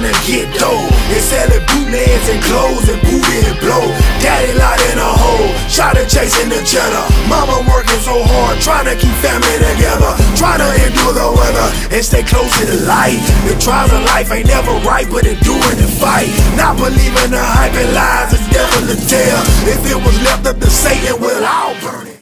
trying to get dough. And selling bootlegs and clothes and booty and blow. Daddy locked in a hole, shot and chasing the cheddar. Mama working so hard, trying to keep family together. Trying to endure the weather and stay close to the light. The trials of life ain't never right, but enduring the fight. Not believing the hype and lies, the devil to tell. If it was left up to Satan, we'll all burn it.